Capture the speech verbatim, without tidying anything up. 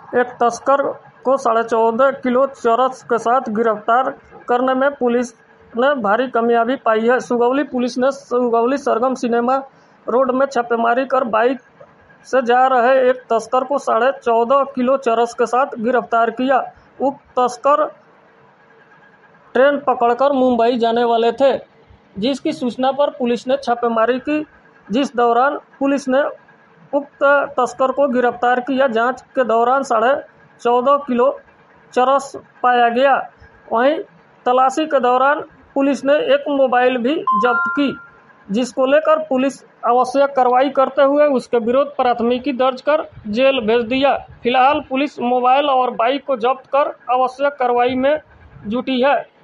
एक तस्कर को साढ़े चौदह किलो चरस के साथ गिरफ्तार करने में पुलिस ने भारी कामयाबी पाई है। सुगौली पुलिस ने सुगौली सरगम सिनेमा रोड में छापेमारी कर बाइक से जा रहे एक तस्कर को साढ़े चौदह किलो चरस के साथ गिरफ्तार किया। उक्त तस्कर ट्रेन पकड़कर मुंबई जाने वाले थे, जिसकी सूचना पर पुलिस ने छापेमारी की, जिस दौरान पुलिस ने उक्त तस्कर को गिरफ्तार किया। जांच के दौरान साढ़े चौदह किलो चरस पाया गया। वहीं तलाशी के दौरान पुलिस ने एक मोबाइल भी जब्त की, जिसको लेकर पुलिस आवश्यक कार्रवाई करते हुए उसके विरुद्ध प्राथमिकी दर्ज कर जेल भेज दिया। फिलहाल पुलिस मोबाइल और बाइक को जब्त कर आवश्यक कार्रवाई में जुटी है।